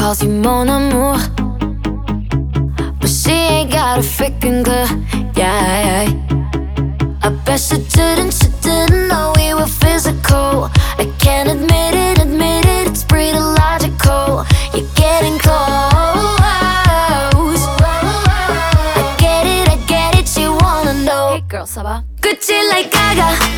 calls you mon amour, but she ain't got a freaking clue. Yeah, I bet she didn't know we were physical. I can't admit it, it's pretty logical. You're getting close. I get it, you wanna know. Hey girl, ça va? Gucci like Gaga.